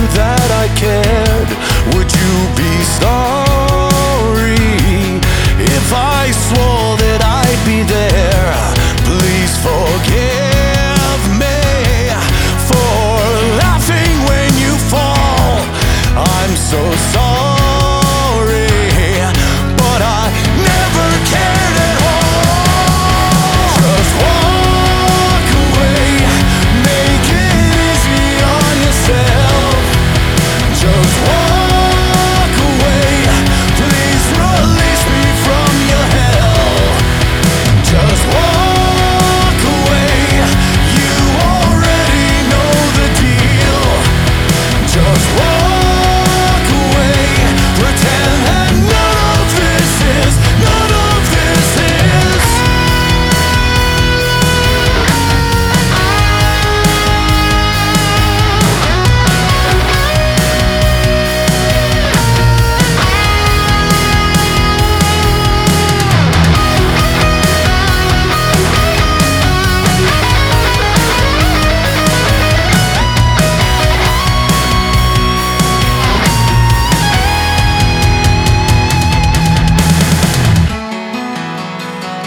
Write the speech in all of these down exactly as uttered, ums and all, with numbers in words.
that I cared, would you be sorry if I swore that I'd be there? Please forgive me for laughing when you fall. I'm so sorry, but I never cared at all. Just walk away, make it easy on yourself. Just walk away, please release me from your hell. Just walk away, you already know the deal. Just walk away, pretend that none of this is, none of this is.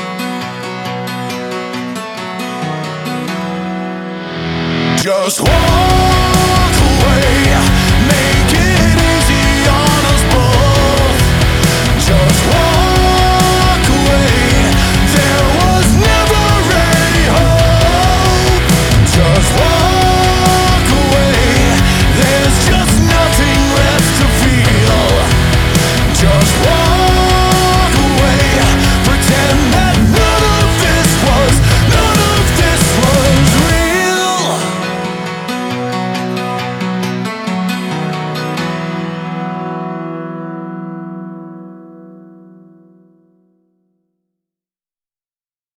Just walk